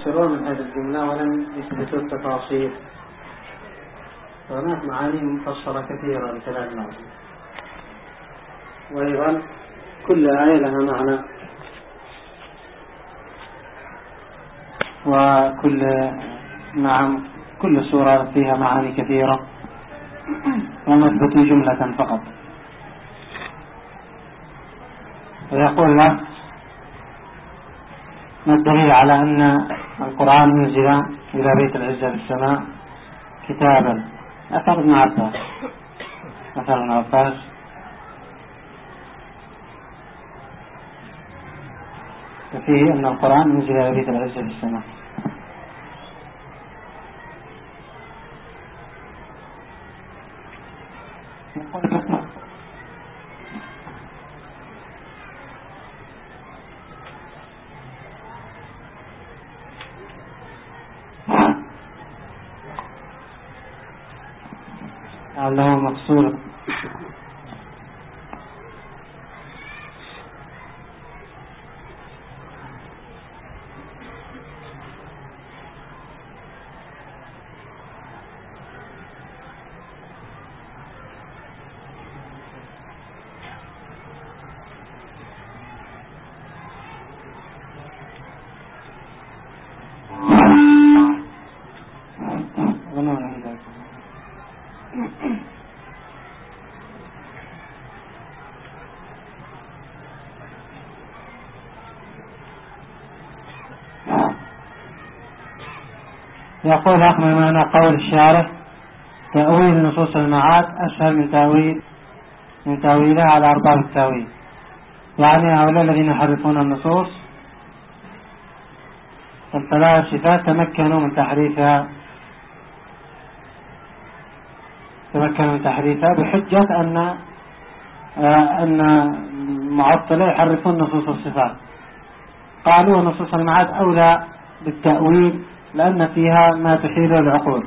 يفسرون من هذه الجملة ولم يثبتوا التفاصيل. هناك معاني مفصلة كثيرة لكلام الله، وأيضا كل آية لها معنى، كل سورة فيها معاني كثيرة، ونثبت جملة فقط. ويقول له: ما الدليل على أن القرآن نزل إلى بيت العزة في السماء كتابا؟ أثر ابن عباس ففيه أن القرآن نزل إلى بيت العزة في السماء. له مقصود. يقول: أخمل معنى قول الشارح: تأويل نصوص المعاد أسهل من تأويلها على أرباب التأويل. يعني هؤلاء الذين يحرفون النصوص الثلاث صفات تمكنوا من تحريفها بحجة أن المعطلة يحرفون نصوص الصفات. قالوا نصوص المعاد أولى بالتأويل لأن فيها ما تحيل العقول،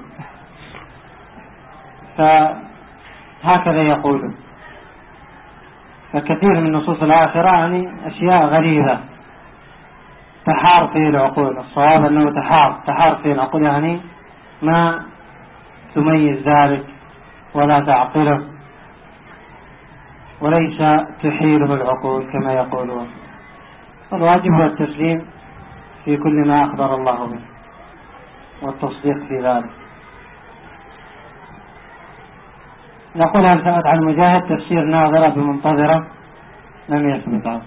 فهكذا يقولون. فكثير من نصوص الآخرة يعني أشياء غريبة تحار فيه العقول. الصواب أنه تحار فيه العقول، يعني ما تميز ذلك ولا تعقله، وليس تحيله العقول كما يقولون. الواجب هو التسليم في كل ما أخبر الله به والتصديق في ذلك. نقول: هل ثبت عن مجاهد تفسير ناظرة بمنتظرة؟ لم يثبت عنه.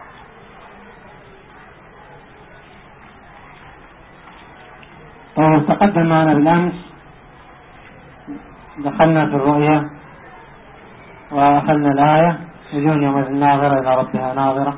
طيب، تقدم معنا بالأمس دخلنا في الرؤية وأخذنا الآية: وجوه يومئذ ناظرة إلى ربها ناظرة.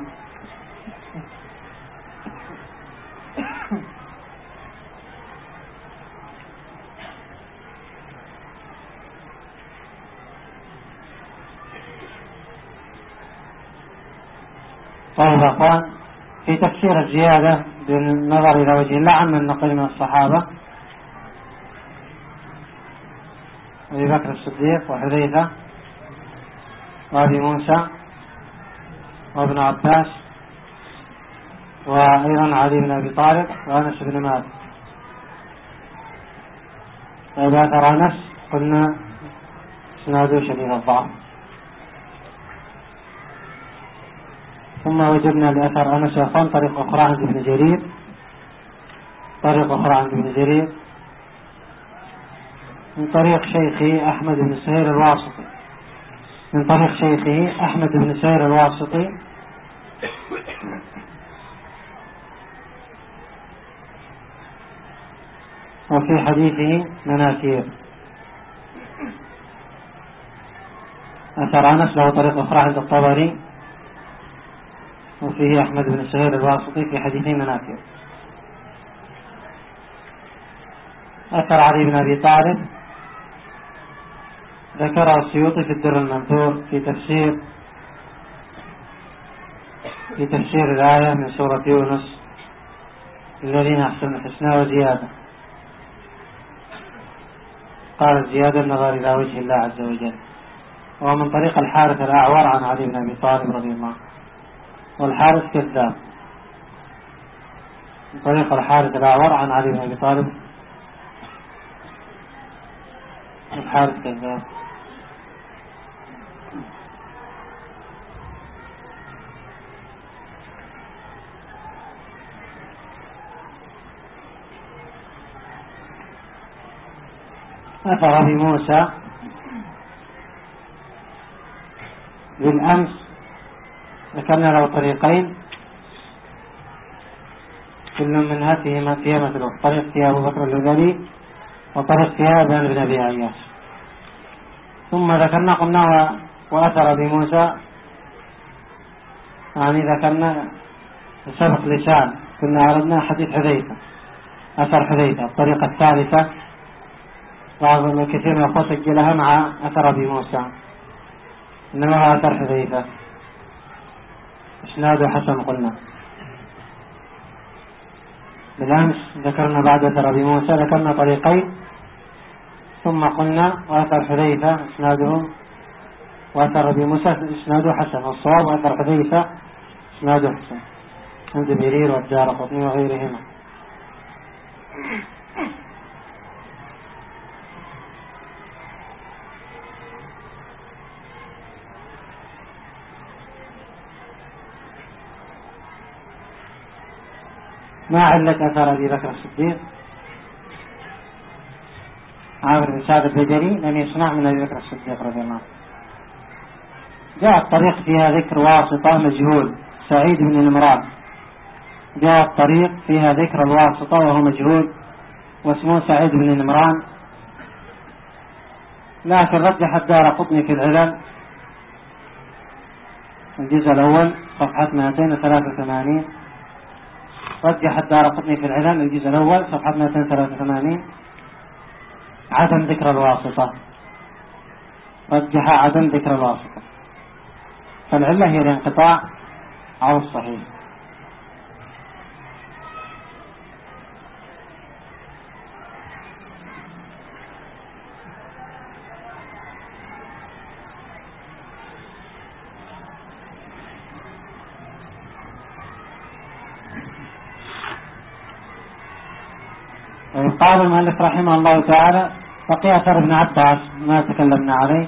طيب أخوان، في تفسير الزيادة بالنظر إلى وجه الله عمن النقل من الصحابة: أبي بكر الصديق وحذيفة وأبي موسى وابن عباس، وأيضا علي بن أبي طالب وأنس بن مالك. طيب، أثر أنس قلنا اسناده شديد الضعف. ثم وجدنا لأثر أنس يا أخوان طريق أخرى عند ابن جرير من طريق شيخه أحمد بن سهير الواسطي وفي حديثه مناكير. أثر أنس له طريق أخرى عند الطبري وفيه أحمد بن سهير الواسطي في حديثه مناكير. أثر علي بن أبي طالب ذكره السيوطي في الدر المنثور في تفسير الآية من سورة يونس: الذين أحسنوا الحسنى وزيادة. قال الزيادة النظر إلى وجه الله عز وجل. ومن طريق الحارث الأعور عن علي بن أبي طالب رضي الله عنه، والحارث كذاب. من طريق الحارث الأعور عن علي بن أبي طالب. الحارث كذاب. أثر أبي موسى بالأمس ذكرنا له طريقين كل منها فيها مثله، طريق فيها أبو بكر الهذلي وطريق فيها بن أبي عياش. ثم ذكرنا قلنا وأثر أبي موسى، يعني ذكرنا سبق لسان، كنا عرضنا حديث حذيفة، أثر حذيفة. الطريقة الثالثة بعض الكثير من الأخوة سجلها مع أثر أبي موسى، إنما هو أثر حذيفة إسناده حسن. قلنا بالأمس ذكرنا بعد أثر أبي موسى ذكرنا طريقين، ثم قلنا وأثر حذيفة إسناده، وأثر أبي موسى إسناده حسن. والصواب وأثر حذيفة إسناده حسن عند برير والدارقطني وغيرهما. ما علة أثر أبي بكر الصديق؟ عامر بن سعد البجلي لم يسمع من أبي بكر الصديق رضي الله عنه. جاء الطريق فيها ذكر واسطة مجهول سعيد بن النمران، جاء الطريق فيها ذكر الواسطة وهو مجهول واسمه سعيد بن النمران، لكن رجح الدارقطني في العلل الجزء الأول صفحة 283، رجح الدارقطني في العلل الجزء الأول صفحة 283 عدم ذكر الواسطة، رجح عدم ذكر الواسطة، فالعلة هي الانقطاع أو الصحيح. قال المؤلف رحمه الله تعالى: بقي أثر ابن عباس ما تكلمنا عليه.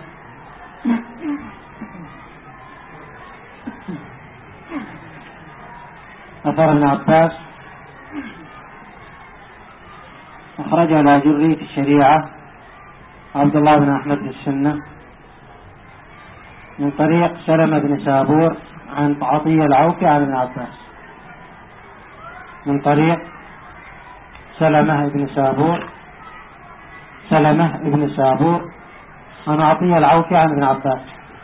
أثر ابن عباس أخرجه الآجري في الشريعة عبد الله بن أحمد في السنة من طريق سلمة بن سابور عن عطية العوفي عن ابن عباس، من طريق سلمة بن سابور عن عطية العوفي عن ابن عباس.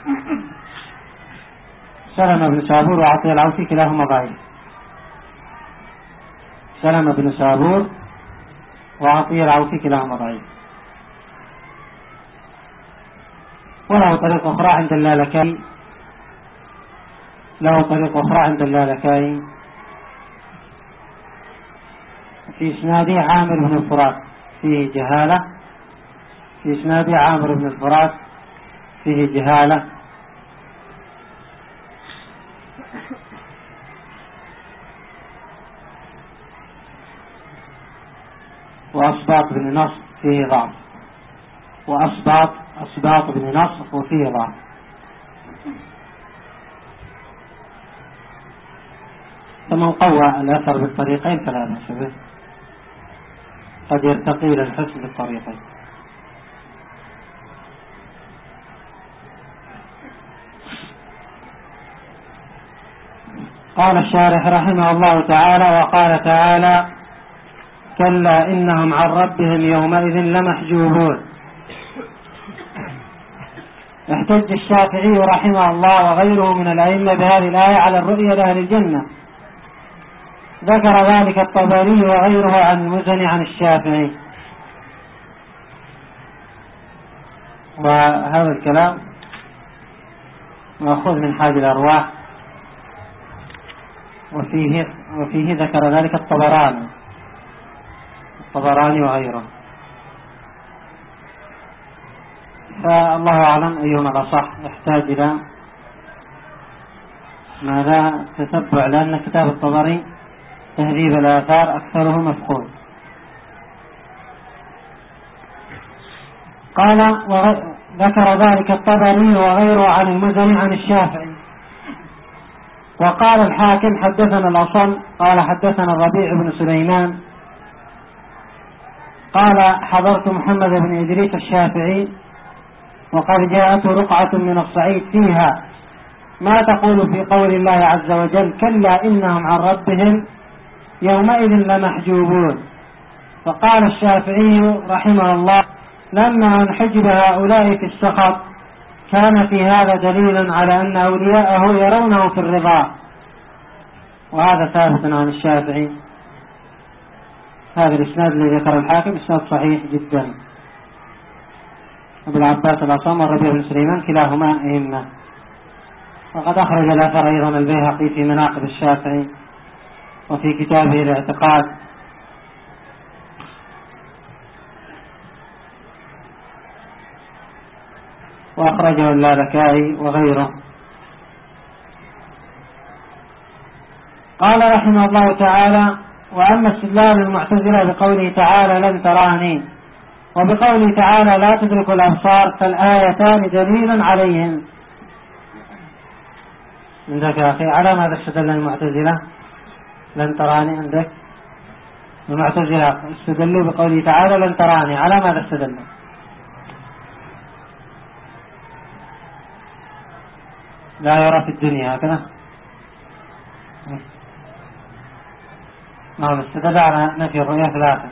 سلمة بن سابور وعطية العوفي كلاهما ضعيف. سلمة بن سابور وعطية العوفي كلاهما ضعيف. وله طريق أخرى عند اللالكائي، في إسناده عامر بن الفرات فيه جهالة، وأسباط بن نصر فيه ضعف، أسباط بن نصر وفيه ضعف. فمن قوى الأثر بالطريقين فلا بأس به، قد يرتقي إلى الحسن بالطريقين. قال الشارح رحمه الله تعالى: وقال تعالى: كلا إنهم عن ربهم يومئذ لمحجوبون. احتج الشافعي رحمه الله وغيره من الأئمة بهذه الآية على الرؤية لأهل الجنة، ذكر ذلك الطبري وغيره عن المزني عن الشافعي. وهذا الكلام مأخوذ من حاج الأرواح، وفيه ذكر ذلك الطبراني وغيره. فالله أعلم أيهما الأصح، يحتاج إلى ماذا تتبع، لأن كتاب الطبري تهذيب الآثار أكثره مفقود. قال ذكر ذلك الطبري وغيره عن المزني عن الشافعي. وقال الحاكم حدثنا الأصم قال حدثنا الربيع بن سليمان قال حضرت محمد بن إدريس الشافعي وقد جاءته رقعة من الصعيد فيها ما تقول في قول الله عز وجل كلا إنهم عن ربهم يومئذ لمحجوبون. فقال الشافعي رحمه الله لما انحجب هؤلاء في السخط كان في هذا دليل على أن أولياءه يرونه في الرضا. وهذا ثابت عن الشافعي. هذا الإسناد الذي ذكر الحاكم إسناد صحيح جدا. أبو العباس الأصم والربيع بن سليمان كلاهما أئمة. وقد أخرج الأثر أيضا البيهقي في مناقب الشافعي وفي كتابه الاعتقاد. وأخرجه اللالكائي وغيره. قال رحمه الله تعالى وأما استدلال المعتزلة بقوله تعالى لن تراني وبقوله تعالى لا تدرك الأبصار فالآيتان دليل عليهم. عندك يا أخي على ماذا استدل المعتزلة لن تراني؟ عندك المعتزلة استدلوا بقوله تعالى لن تراني على ماذا استدلوا؟ لا يرى في الدنيا هكذا. نعم استدل على نفي الرؤيا في الآخر.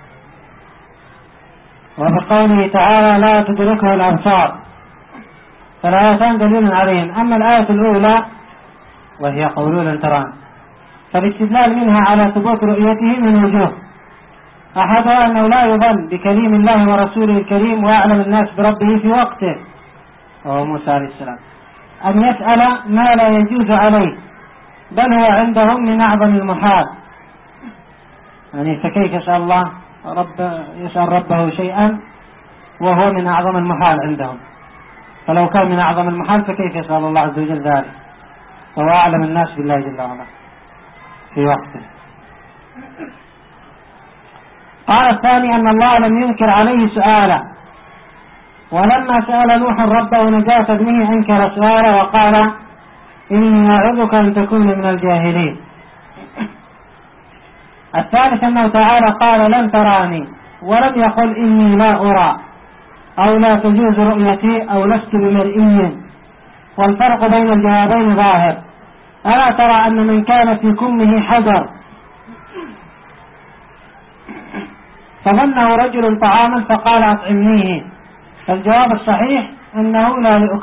وبقوله تعالى لا تدركه الأبصار فالآيتان دليل عليهم. أما الآية الأولى وهي قوله لن تراني فالاستدلال منها على ثبوت رؤيته من وجوه. أحدها أنه لا يظن بكليم الله ورسوله الكريم وأعلم الناس بربه في وقته وهو موسى عليه السلام أن يسأل ما لا يجوز عليه بل هو عندهم من أعظم المحال. يعني فكيف يسأل ربه شيئا وهو من أعظم المحال عندهم؟ فلو كان من أعظم المحال فكيف يسأل الله عز وجل ذلك وهو أعلم الناس بالله جل وعلا في وقته. قال الثاني أن الله لم ينكر عليه سؤالا ولما سأل نوح ربه نجاة ابنه أنكر سؤاله وقال إني أعوذك أن تكون من الجاهلين. الثالث أنه تعالى قال لن تراني ولم يقل إني لا أرى أو لا تجوز رؤيتي أو لست بمرئي والفرق بين الجوابين ظاهر. ألا ترى أن من كان في كمه حجر فظنه رجل طعاما فقال أطعمنيه فالجواب الصحيح أنه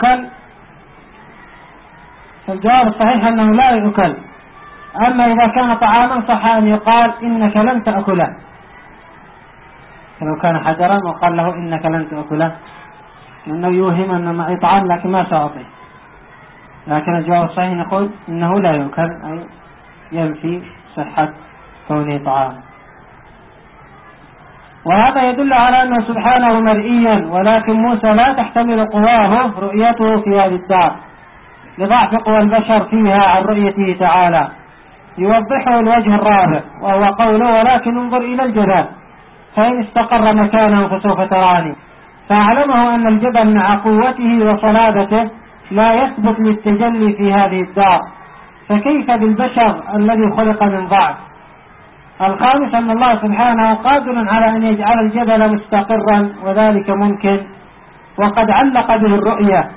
لا يؤكل. أما إذا كان طعاما صح أن يقال إنك لن تأكله. فلو كان حجرا وقال له إنك لن تأكله لأنه يوهم أن معي طعام لكن ما سأعطيه. لكن الجواب الصحيح نقول إنه لا يؤكل أي ينفي صحة كونه طعاما. وهذا يدل على أنه سبحانه مرئيا ولكن موسى لا تحتمل قواه رؤيته في هذه الدار لضعف قوى البشر فيها عن رؤيته تعالى. يوضحه الوجه الرابع وهو قوله ولكن انظر إلى الجبل فإن استقر مكانه فسوف تراني. فأعلمه أن الجبل مع قوته وصلابته لا يثبت للتجلي في هذه الدار فكيف بالبشر الذي خلق من ضعف. الخامس أن الله سبحانه قادر على أن يجعل الجبل مستقرا وذلك ممكن وقد علق به الرؤية.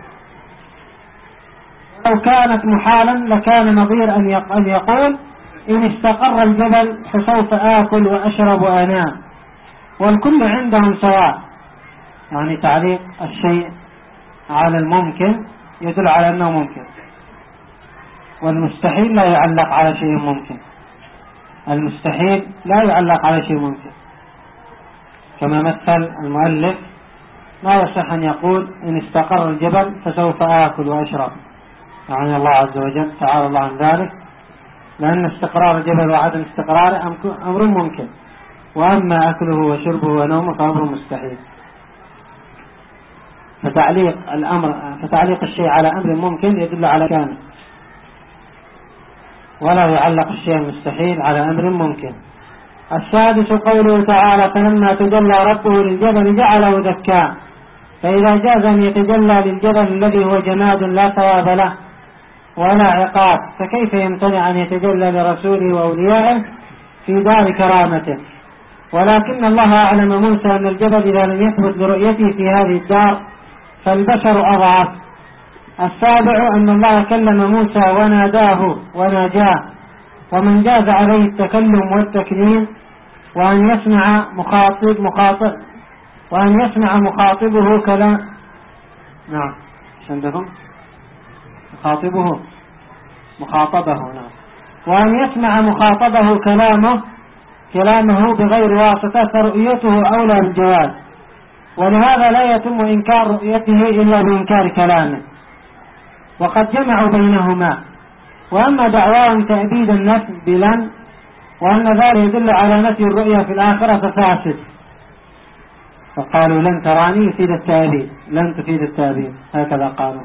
لو كانت محالا لكان نظير أن يقول إن استقر الجبل فسوف آكل وأشرب وأنام والكل عندهم سواء. يعني تعليق الشيء على الممكن يدل على أنه ممكن والمستحيل لا يعلق على شيء ممكن. المستحيل لا يعلق على شيء ممكن كما مثل المؤلف ما يصح أن يقول إن استقر الجبل فسوف آكل وأشرب. يعني الله عز وجل تعالى الله عن ذلك لأن استقرار الجبل وعدم استقراره أمر ممكن وأما أكله وشربه ونومه فأمر مستحيل. فتعليق الشيء على أمر ممكن يدل على كامل. ولا يعلق الشيء المستحيل على أمر ممكن. السادس قوله تعالى فلما تجلى ربه للجبل جعله دكا، فإذا جاز أن يتجلى للجبل الذي هو جماد لا ثواب له ولا عقاب، فكيف يمتنع أن يتجلى لرسوله وأوليائه في دار كرامته؟ ولكن الله أعلم موسى أن الجبل إذا لم يثبت لرؤيته في هذه الدار فالبشر أضعف. السابع أن الله كلم موسى وناداه وناجاه، ومن جاز عليه التكلم والتكليم وأن يسمع مخاطبه كلام. نعم عندكم مخاطبه نعم. وأن يسمع مخاطبه كلامه بغير واسطة، فرؤيته أولى بالجواز، ولهذا لا يتم إنكار رؤيته إلا بإنكار كلامه، وقد جمعوا بينهما. وأما دعواهم تأبيد النفي بلن وأن ذلك يدل على نفي الرؤية في الآخرة ففاسد، فقالوا لن تراني يفيد التأبيد، لن تفيد التأبيد، هكذا قالوا.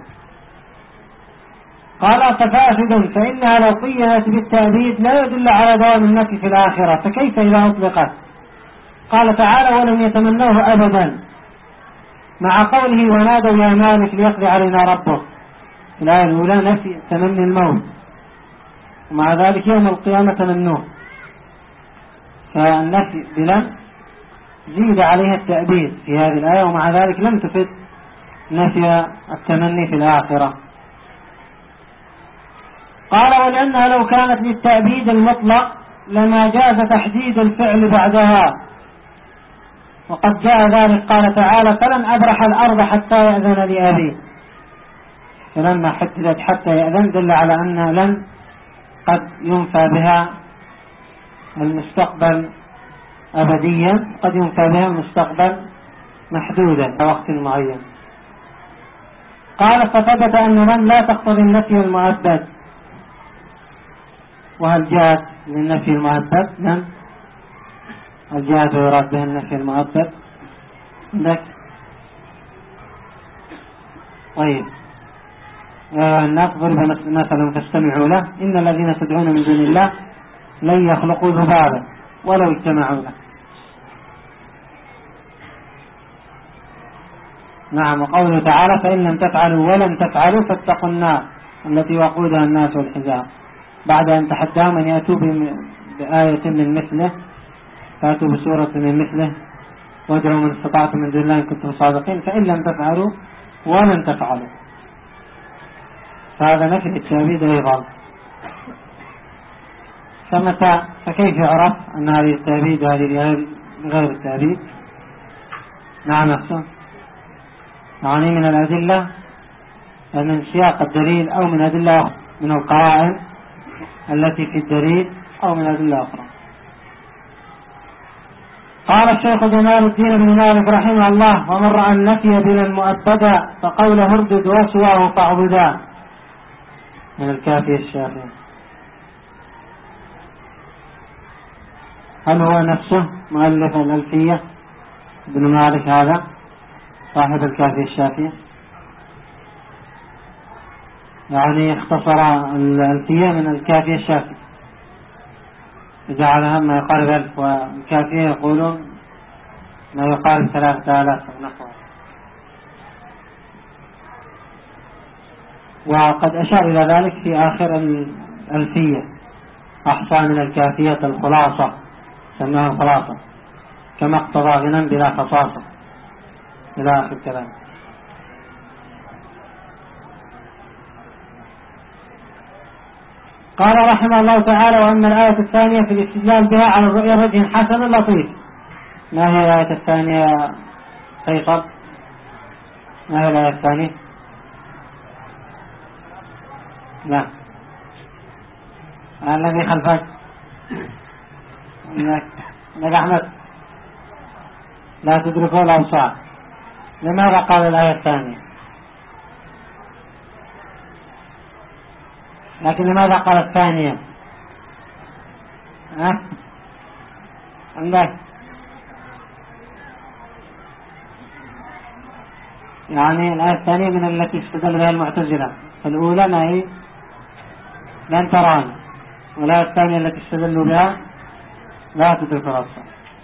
قال ففاسد، فإنها لو قيدت بالتأبيد لا يدل على دوام النفي في الآخرة، فكيف إذا أطلقت؟ قال تعالى ولم يتمنوه أبدا، مع قوله ونادوا يا مالك ليقضي علينا ربه. في الآية الأولى نفي تمني الموت، ومع ذلك يوم القيامة تمنوه، فالنفي بلن زيد عليها التأبيد في هذه الآية، ومع ذلك لم تفد نفي التمني في الآخرة. قال ولأنها لو كانت للتأبيد المطلق لما جاز تحديد الفعل بعدها، وقد جاء ذلك قال تعالى فلن أبرح الأرض حتى يأذن لي أبي، فلما حددت حتى يأذن دل على أن لن قد ينفى بها المستقبل أبديا، قد ينفى بها المستقبل محدودا وقت معين. قال فثبت أن لن لا تقتضي النفي المؤبد. وهل جاءت للنفي المؤبد؟ لن الجهاد يراد به النفي المؤبد عندك. طيب الناس ضرب مثلا فاستمعوا له إن الذين تدعون من دون الله لن يخلقوا ذبابا ولو اجتمعوا له. نعم. وقوله تعالى فإن لم تفعلوا ولم تفعلوا فاتقوا النار التي وقودها الناس والحجارة، بعد أن تحداهم أن يأتوا بآية من مثله، فأتوا بسورة من مثله وادعوا من استطعتم من دون الله إن كنتم صادقين، فإن لم تفعلوا ولن تفعلوا، فهذا نفي التأبيد أيضا. فكيف يعرف أن هذه التأبيد وهذه غير التأبيد؟ نعم أحسن. يعني من الأدلة من سياق الدليل أو من أدلة من القرائن التي في الدليل أو من أدلة أخرى. قال الشيخ جمال الدين بن مالك رحمه الله ومن رأى النفي بلا مؤبدا فقوله اردد وسواه فاعبدا، من الكافية الشافعي. هل هو نفسه مؤلف الألفية ابن مالك هذا صاحب الكافية الشافعي؟ يعني اختصر الألفية من الكافية الشافعي، جعلها ما يقارب 1000، والكافية يقولون ما يقارب 3000 ونحوه. وقد أشار إلى ذلك في آخر الألفية، أحصى من الكافية الخلاصة، سماها الخلاصة، كما اقتضى غنى بلا خصاصة، إلى آخر الكلام. قال رحمه الله تعالى وأما الآية الثانية في الاستدلال بها على الرؤية وجه حسن لطيف. ما هي الآية الثانية يا فيصل؟ ما هي الآية الثانية؟ لا الذي خلفك لك أحمد لا تدركوا الأوصاف. لماذا قال الآية الثانية؟ لكن لماذا قال الثانية؟ عندك يعني الآية الثانية من التي استدل بها المعتزلة. الأولى ما هي لن تراني، والآية الثانية التي استدلوا بها لا تدرك الأبصار.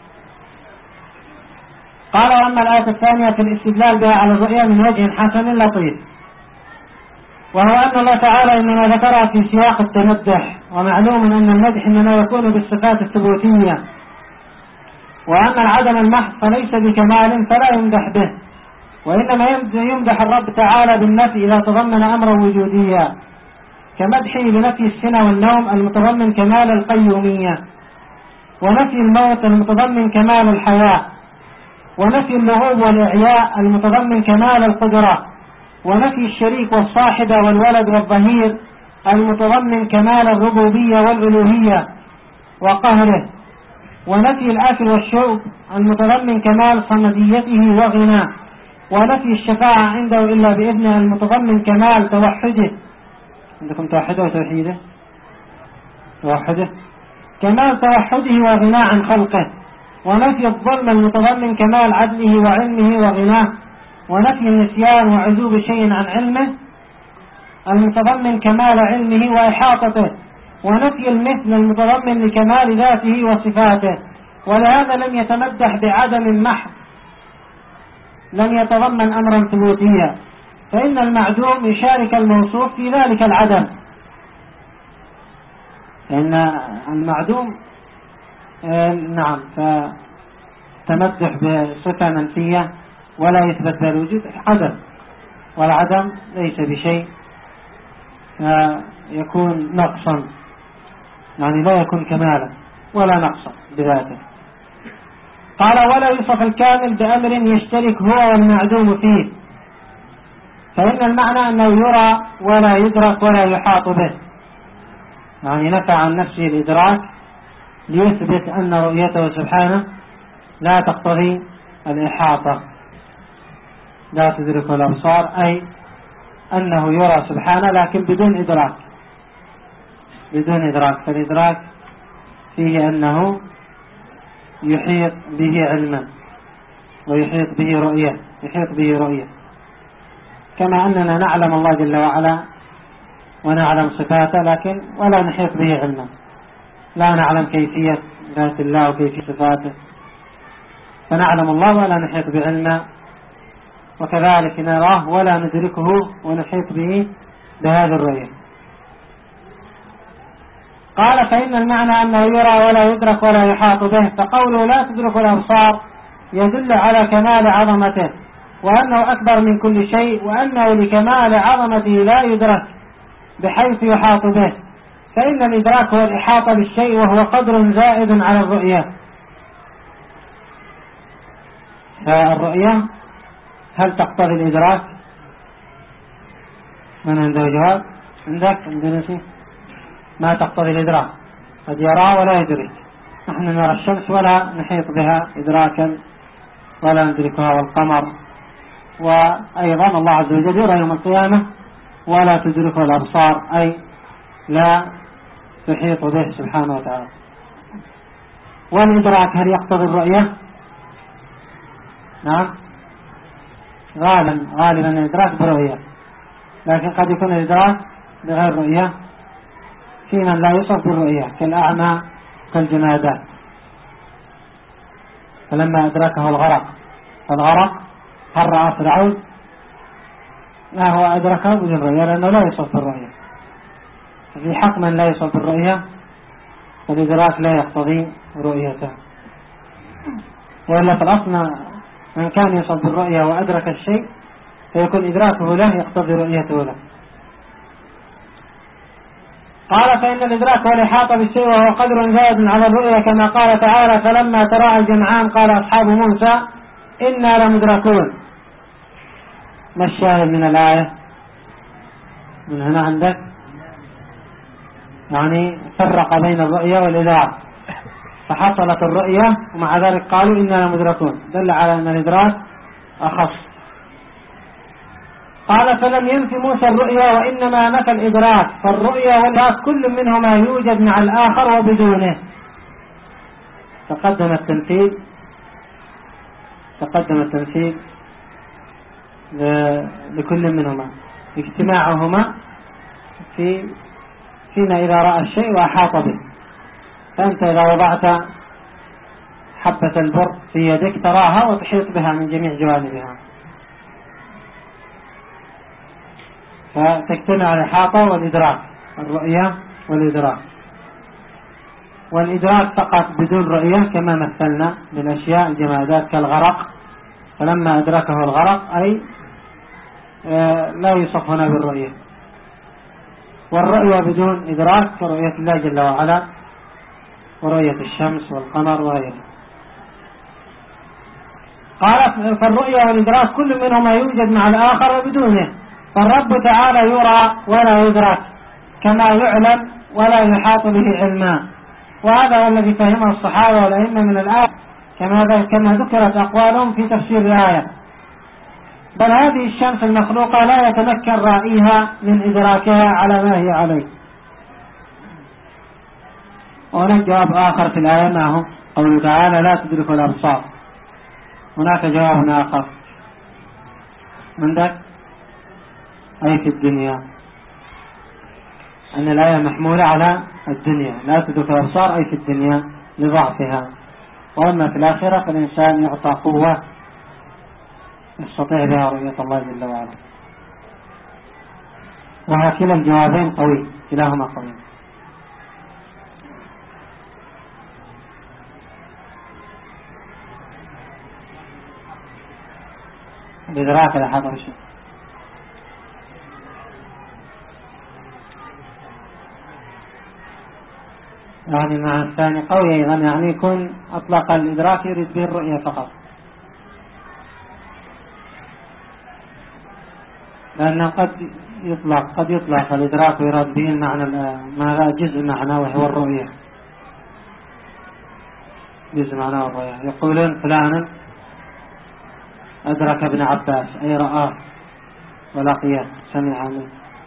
قال: وأما الآية الثانية في الاستدلال بها على الرؤيا من وجه حسن لطيف، وهو أن الله تعالى إنما ذكرها في سياق التمدح، ومعلوم أن المدح إنما يكون بالصفات الثبوتية، وأما العدم المحض فليس بكمال فلا يمدح به، وإنما يمدح الرب تعالى بالنفي إذا تضمن أمرا وجوديا، كمدحه بنفي السنة والنوم المتضمن كمال القيومية، ونفي الموت المتضمن كمال الحياة، ونفي اللغوب والإعياء المتضمن كمال القدرة، ونفي الشريك والصاحبة والولد والظهير المتضمن كمال الربوبية والألوهية وقهره، ونفي الآكل والشرب المتضمن كمال صمديته وغناه، ونفي الشفاعة عنده إلا بإذنه المتضمن كمال توحده. عندكم توحده وتوحيده؟ توحده كمال توحده وغناه عن خلقه، ونفي الظلم المتضمن كمال عدله وعلمه وغناه، ونفي النسيان وعزوب شيء عن علمه المتضمن كمال علمه وإحاطته، ونفي المثل المتضمن لكمال ذاته وصفاته. ولهذا لم يتمدح بعدم محض لم يتضمن أمرا ثبوتيا، فإن المعدوم يشارك الموصوف في ذلك العدم، فإن المعدوم نعم فتمدح بصفة منفية ولا يثبت بها الوجود عدم، والعدم ليس بشيء يكون نقصا، يعني لا يكون كمالا ولا نقصا بذاته. قال: ولا يوصف الكامل بأمر يشترك هو والمعدوم فيه، فإن المعنى أنه يرى ولا يدرك ولا يحاط به، يعني نفى عن نفسه الإدراك ليثبت أن رؤيته سبحانه لا تقتضي الإحاطة، لا تدرك الأبصار، أي أنه يرى سبحانه لكن بدون إدراك، بدون إدراك، فالإدراك فيه أنه يحيط به علما ويحيط به رؤية، يحيط به رؤية، كما أننا نعلم الله جل وعلا ونعلم صفاته لكن ولا نحيط به علما، لا نعلم كيفية ذات الله وكيفية صفاته، فنعلم الله ولا نحيط بعلمه، وكذلك نراه ولا ندركه ونحيط به بهذه الرؤية. قال: فإن المعنى أنه يرى ولا يدرك ولا يحاط به، فقوله لا تدرك الأبصار يدل على كمال عظمته، وأنه أكبر من كل شيء، وأنه لكمال عظمته لا يدرك بحيث يحاط به، فإن الإدراك هو الإحاطة بالشيء، وهو قدر زائد على الرؤية. فالرؤية هل تقتضي الإدراك؟ من عنده جواب؟ عندك؟ عندنا شيء؟ ما تقتضي الإدراك، قد يرى ولا يدرك، نحن نرى الشمس ولا نحيط بها إدراكا ولا ندركها، والقمر، وأيضا الله عز وجل يرى يوم القيامة ولا تدركه الأبصار، أي لا تحيط به سبحانه وتعالى. والإدراك هل يقتضي الرؤية؟ نعم، غالبا الإدراك برؤية، لكن قد يكون الإدراك بغير رؤية في من لا يوصف بالرؤية كالأعمى كالجمادات. فلما أدركه الغرق هل رأى فرعون؟ لا، هو أدركه بالرؤية لأنه لا يوصف بالرؤية. في حق من لا يوصف بالرؤية فالإدراك لا يقتضي رؤيته، وإلا في الأصل من كان يوصف بالرؤية وأدرك الشيء فيكون إدراكه له يقتضي رؤيته له. قال: فإن الإدراك هو الإحاطة بالشيء، وهو قدر زائد على الرؤية، كما قال تعالى: فلما تراءى الجمعان قال أصحاب موسى إنا لمدركون. ما الشاهد من الآية؟ من هنا عندك يعني فرق بين الرؤية والإدراك، فحصلت الرؤية ومع ذلك قالوا إنا لمدركون، دل على أن الإدراك أخص. قال: فلم ينفي موسى الرؤيا وإنما نفى الإدراك، فالرؤيا والإدراك كل منهما يوجد مع الآخر وبدونه. تقدم التمثيل لكل منهما، اجتماعهما في فيما إذا رأى الشيء وأحاط به. فأنت إذا وضعت حبة البر في يدك تراها وتحيط بها من جميع جوانبها، فتجتمع الإحاطة والإدراك، الرؤية والإدراك. والإدراك فقط بدون رؤية كما مثلنا بالأشياء الجمادات كالغرق، فلما أدركه الغرق أي لا يوصف هنا بالرؤية. والرؤية بدون إدراك كرؤية الله جل وعلا ورؤية الشمس والقمر وغيره. قال فالرؤية والإدراك كل منهما يوجد مع الآخر وبدونه، فالرب تعالى يرى ولا يدرك كما يعلم ولا يحاط به علما. وهذا هو الذي فهمه الصحابة والأئمة من الآية كما ذكرت أقوالهم في تفسير الآية. بل هذه الشمس المخلوقة لا يتمكن رائيها من إدراكها على ما هي عليه. وهناك جواب آخر في الآية ما هو قوله تعالى لا تدرك الأبصار. هناك جواب آخر عندك أي في الدنيا، أن الآية محمولة على الدنيا، لا تدرك الأبصار أي في الدنيا لضعفها، وأما في الآخرة فالإنسان يعطى قوة يستطيع بها رؤية الله جل وعلا. وهكذا الجوابين قوي، كلاهما قوي. الإدراك لحظة الشيء يعني مع الثاني قوي أيضا، يعني يكون أطلق الإدراك يريد به الرؤية فقط، لأنه قد يطلق الإدراك ويراد به المعنى ماذا جزء معنى وهو الرؤية، جزء معنى الرؤية. يقولون فلان أدرك ابن عباس أي رآه ولقيه سمع منه،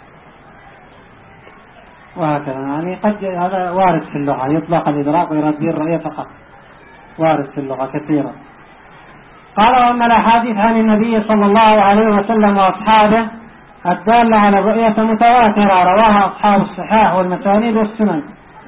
وهكذا يعني قد هذا وارد في اللغة، يطلق الإدراك ويراد به الرؤية فقط، وارد في اللغة كثيرا. قال وأما الأحاديث عن النبي صلى الله عليه وسلم وأصحابه الدالة على الرؤية متواترة رواها أصحاب الصحاح والمسانيد والسنن.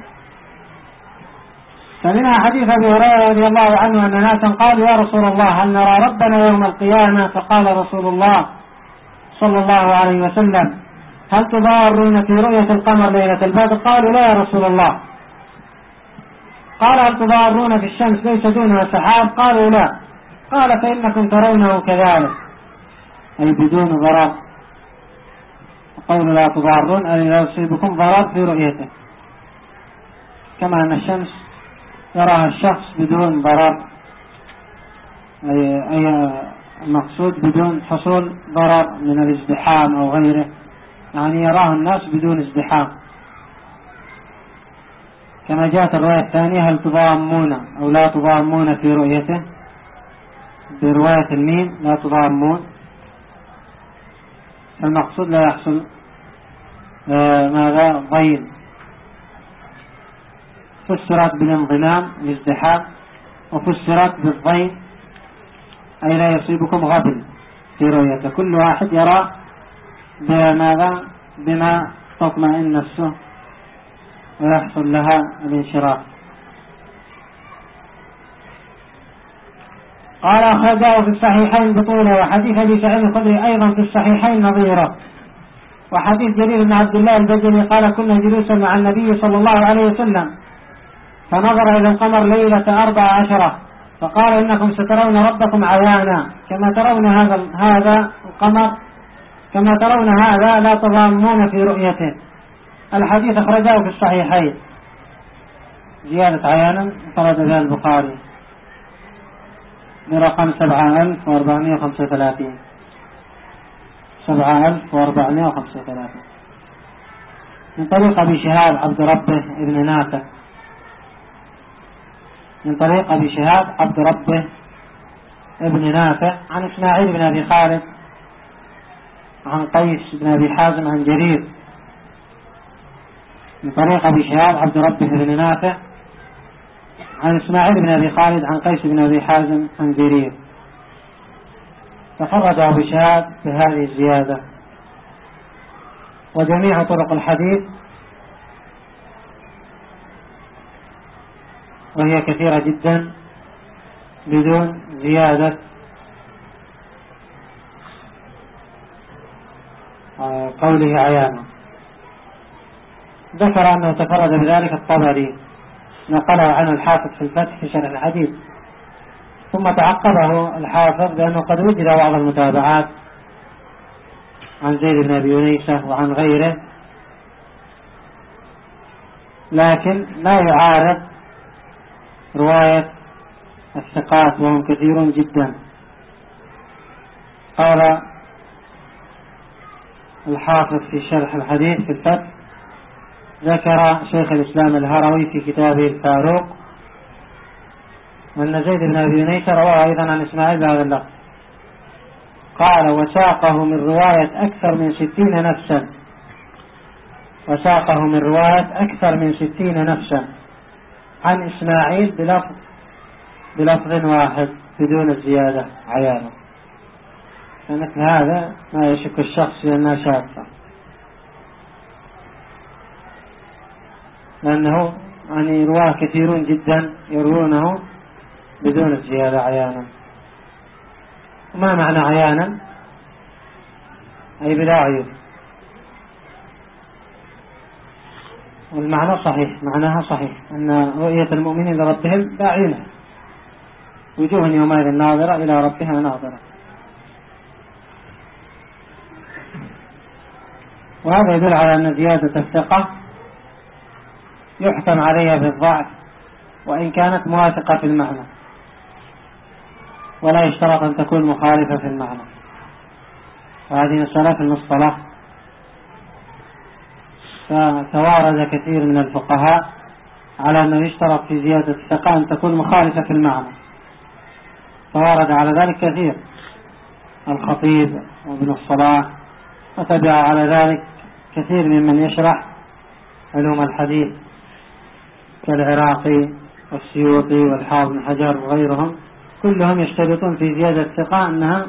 فمنها حديث أبي هريرة رضي الله عنه أن ناسا قالوا يا رسول الله هل نرى ربنا يوم القيامة؟ فقال رسول الله صلى الله عليه وسلم هل تضارون في رؤية القمر ليلة البدر؟ قالوا لا يا رسول الله. قال هل تضارون في الشمس ليس دونها سحاب؟ قالوا لا. قال فإنكم ترونه كذلك أي بدون ضرر. قول لا تضارون أي لا يصيبكم ضرر في رؤيته، كما أن الشمس يراها الشخص بدون ضرر، أي المقصود بدون حصول ضرر من الازدحام أو غيره، يعني يراه الناس بدون ازدحام. كما جاءت الرواية الثانية هل تضامون أو لا تضامون في رؤيته، برواية الميم لا تضامون، المقصود لا يحصل ماذا ضيل. فسرت بالانضمام الازدحام، وفسرت بالضيل أي لا يصيبكم غبن في رؤيته، كل واحد يرى بماذا بما تطمئن نفسه ويحصل لها الانشراح. قال أخرجه في الصحيحين بطوله، وحديث أبي سعيد الخدري أيضا في الصحيحين نظيره، وحديث جرير بن عبد الله البجلي قال كنا جلوسا مع النبي صلى الله عليه وسلم فنظر إلى القمر ليلة 14 فقال إنكم سترون ربكم عيانا كما ترون هذا القمر، كما ترون هذا لا تضامون في رؤيته. الحديث أخرجه في الصحيحين، زيادة عيانا فرد بها البخاري برقم 7435 7435 من طريق أبي شهاب عبد ربه ابن نافع، من طريق أبي شهاب عبد ربه ابن نافع عن إسماعيل بن أبي خالد عن قيس بن أبي حازم عن جرير، من طريق أبي شهاب عبد ربه ابن نافع عن إسماعيل بن أبي خالد عن قيس بن أبي حازم عن جرير. تفرد أبو شهاب بهذه الزيادة. وجميع طرق الحديث وهي كثيرة جدا بدون زيادة قوله عيانا. ذكر أنه تفرد بذلك الطبري، نقله عنه الحافظ في الفتح في شرح الحديث، ثم تعقبه الحافظ بأنه قد وجد بعض المتابعات عن زيد بن أبي أنيسة وعن غيره، لكن لا يعارض رواية الثقات وهم كثيرون جدا. قال الحافظ في شرح الحديث في الفتح: ذكر شيخ الإسلام الهروي في كتابه الفاروق أن زيد بن أبي أنيسة رواه أيضا عن إسماعيل بهذا اللفظ. قال: وساقه من رواية أكثر من 60 نفسا، وساقه من رواية أكثر من 60 نفسا عن إسماعيل بلفظ واحد بدون الزيادة عيانه. فمثل هذا ما يشك الشخص في أنها شاذة، لأنه يعني رواه كثيرون جدا يروونه بدون الزيادة عيانا. وما معنى عيانا؟ أي بلا عيوب. والمعنى صحيح، معناها صحيح أن رؤية المؤمنين لربهم باعينة، وجوه يومئذ ناظرة إلى ربها ناظرة. وهذا يدل على أن زيادة الثقة يحكم عليها بالضعف وإن كانت موافقة في المعنى، ولا يشترط أن تكون مخالفة في المعنى. وهذه مسألة في المصطلح، فتوارد كثير من الفقهاء على أنه يشترط في زيادة الثقة أن تكون مخالفة في المعنى، توارد على ذلك كثير، الخطيب وابن الصلاح، وتبع على ذلك كثير ممن يشرح علوم الحديث كالعراقي والسيوطي والحافظ بن حجر وغيرهم، كلهم يشترطون في زيادة الثقة أنها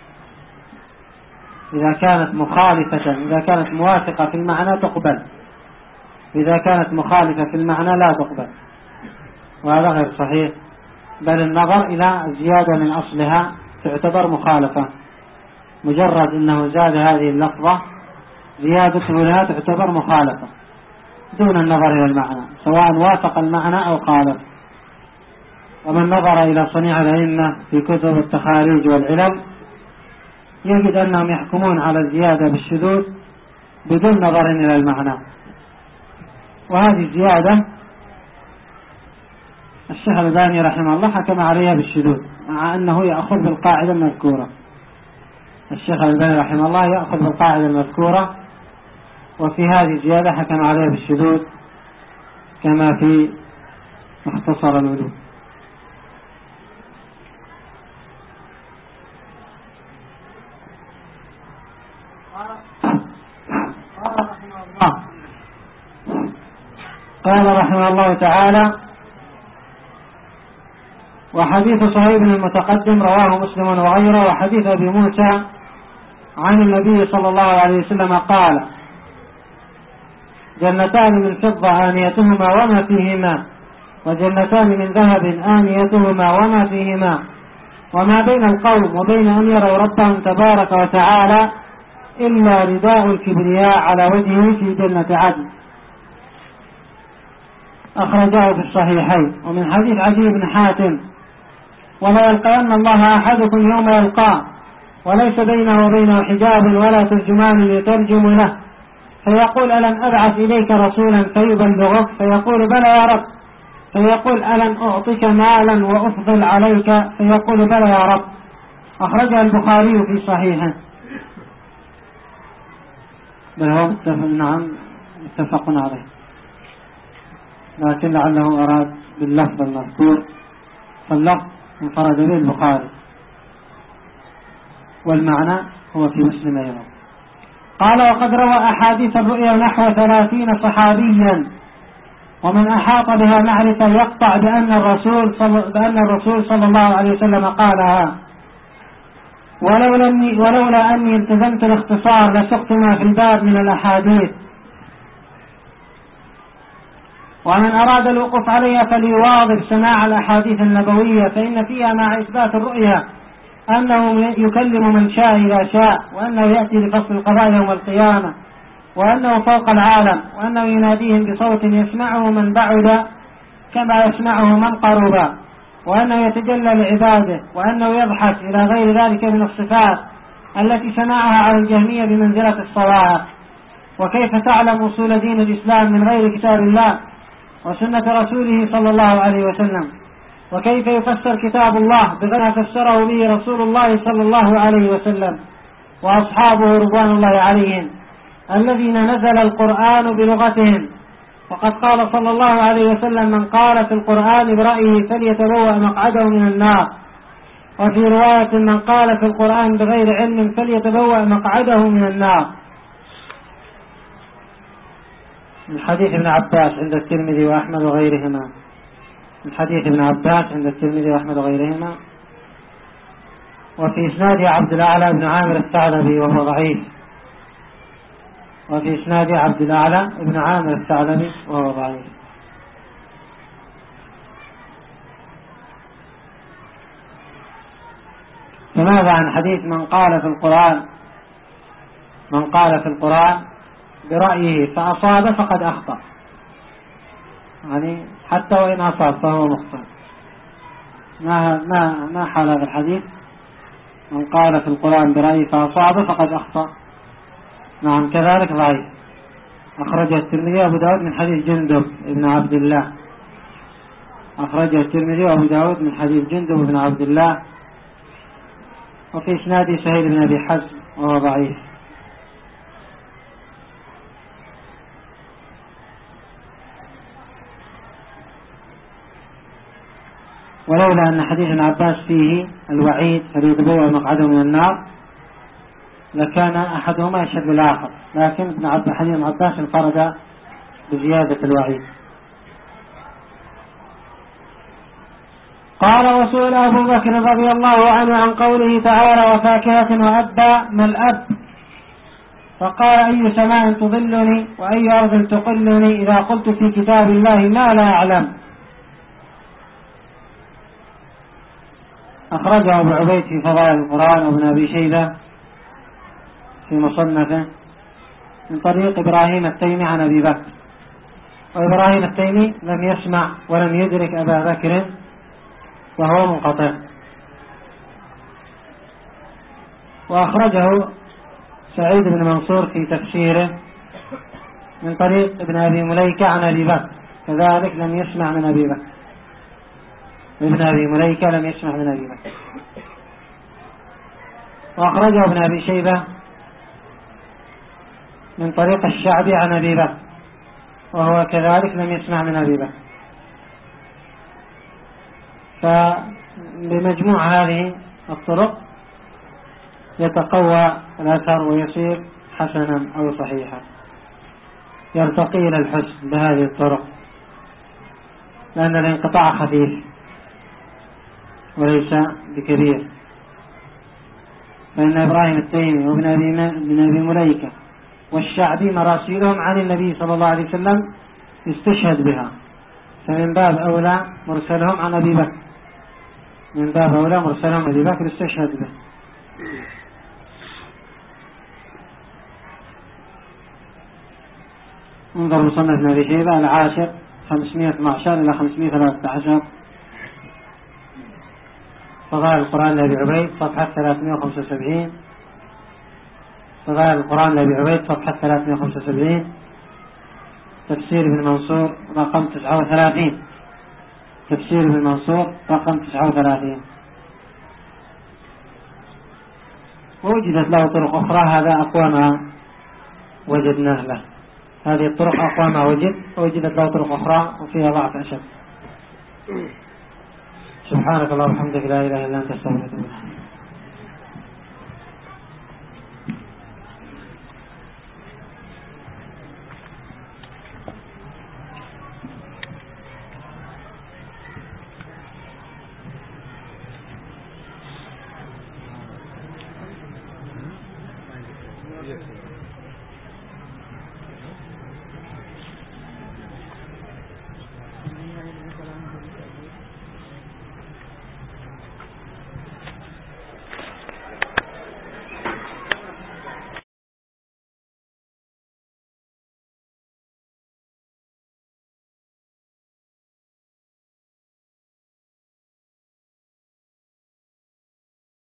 إذا كانت مخالفة، إذا كانت موافقة في المعنى تقبل، إذا كانت مخالفة في المعنى لا تقبل. وهذا غير صحيح، بل النظر إلى الزيادة من أصلها تعتبر مخالفة، مجرد أنه زاد هذه اللفظة زيادته لها تعتبر مخالفة دون النظر إلى المعنى، سواء وافق المعنى أو خالف. ومن نظر إلى صنيع الأئمة في كتب التخاريج والعلل يجد أنهم يحكمون على الزيادة بالشذوذ بدون نظر إلى المعنى. وهذه الزيادة الشيخ الألباني رحمه الله حكم عليها بالشذوذ، مع أنه يأخذ بالقاعدة المذكورة. الشيخ الألباني رحمه الله يأخذ بالقاعدة المذكورة، وفي هذه الزيادة حكم عليها بالشذوذ كما في مختصر العلوم. قال رحمه الله تعالى: وحديث صهيب المتقدم رواه مسلم وغيره. وحديث أبي موسى عن النبي صلى الله عليه وسلم قال: جنتان من فضة آنيتهما وما فيهما، وجنتان من ذهب آنيتهما وما فيهما، وما بين القوم وبين أن يروا ربهم تبارك وتعالى إلا رداء الكبرياء على وجهه في جنة عدن. أخرجاه في الصحيحين. ومن حديث عدي بن حاتم: ولا يلقين الله أحدكم يوم يلقاه وليس بينه وبينه حجاب ولا ترجمان يترجم له، فيقول: ألم أبعث إليك رسولا فيبلغك؟ فيقول: بلى يا رب. فيقول: ألم أعطك مالا وأفضل عليك؟ فيقول: بلى يا رب. أخرجه البخاري في صحيحه. بل هو متفق عليه، لكن لعله أراد باللفظ المذكور، فاللفظ انفرد به البخاري والمعنى هو في مسلم أيضا. قال: وقد روى أحاديث الرؤيا نحو 30 صحابيا، ومن أحاط بها معرفة يقطع بأن الرسول صلى الله عليه وسلم قالها، ولولا أني التزمت الاختصار لسقت ما في الباب من الأحاديث. ومن أراد الوقوف عليها فليواظب سماع الأحاديث النبوية، فإن فيها مع إثبات الرؤيا أنه يكلم من شاء إذا شاء، وأنه يأتي لفصل القضاء يوم القيامة، وأنه فوق العالم، وأنه يناديهم بصوت يسمعه من بعد كما يسمعه من قرب، وأنه يتجلى لعباده، وأنه يضحك إلى غير ذلك من الصفات التي سمعها على الجهمية بمنزلة الصواعق. وكيف تعلم أصول دين الإسلام من غير كتاب الله وسنة رسوله صلى الله عليه وسلم؟ وكيف يفسر كتاب الله بغير ما فسره به رسول الله صلى الله عليه وسلم وأصحابه رضوان الله عليهم الذين نزل القرآن بلغتهم؟ وقد قال صلى الله عليه وسلم: من قال في القرآن برأيه فليتبوأ مقعده من النار. وفي رواية: من قال في القرآن بغير علم فليتبوأ مقعده من النار. من حديث ابن عباس عند الترمذي وأحمد وغيرهما، من حديث ابن عباس عند الترمذي وأحمد وغيرهما. وفي إسناد عبد الأعلى بن عامر الثعلبي وهو ضعيف. وفي إسناد عبد الأعلى بن عامر الثعلبي وهو ضعيف. فماذا عن حديث من قال في القرآن برأيه فأصاب فقد أخطأ؟ يعني حتى وإن أصاب فهو مخطئ. ما حال هذا الحديث؟ من قال في القرآن برأيه فأصاب فقد أخطأ. نعم، كذلك ضعيف. أخرجه الترمذي وأبو داود من حديث جندب بن عبد الله. أخرجه الترمذي وأبو داود من حديث جندب بن عبد الله. وفي إسناده سهيل بن أبي حزم وهو ضعيف. ولولا أن حديث ابن عباس فيه الوعيد فليتبوأ مقعده من النار لكان أحدهما يشهد للآخر، لكن حديث ابن عباس انفرد بزيادة الوعيد. قال: وسئل أبو بكر رضي الله عنه عن قوله تعالى: وفاكهة وأبا، ما الأب؟ فقال: أي سماء تظلني وأي أرض تقلني إذا قلت في كتاب الله ما لا أعلم. أخرجه أبو عبيد في فضائل القرآن وابن أبي شيبة في مصنفه من طريق إبراهيم التيمي عن أبي بكر، وإبراهيم التيمي لم يسمع ولم يدرك أبا بكر وهو منقطع. وأخرجه سعيد بن منصور في تفسيره من طريق ابن أبي مليكة عن أبي بكر، كذلك لم يسمع من أبي بكر. ابن أبي مليكة لم يسمع من أبي بكر. وأخرجه ابن أبي شيبة من طريق الشعبي عن أبي بكر، وهو كذلك لم يسمع من أبي بكر. فبمجموع هذه الطرق يتقوى الأثر ويصير حسنا أو صحيحا، يرتقي إلى الحسن بهذه الطرق، لأن الانقطاع خفيف وليس بكبير. فإن إبراهيم التيمي وابن أبي مليكة والشعبي مراسيلهم عن النبي صلى الله عليه وسلم استشهد بها، فمن باب أولى مرسلهم عن أبي بكر، من باب أولى مرسلهم عن أبي بكر استشهد به. انظر مصنف ابن أبي شيبة العاشر 512 إلى 513، فضائل القرآن لأبي عبيد صفحة 375، فضائل القرآن لأبي عبيد صفحة 375، تفسير ابن منصور رقم 39، تفسير ابن منصور رقم 39. ووجدت له طرق أخرى، هذا أقوى ما وجدناه له، هذه الطرق أقوى ما وجدت له طرق أخرى وفيها ضعف أشد. سبحانك اللهم وبحمدك لا إله إلا أنت أستغفرك وأتوب إليك. Yes.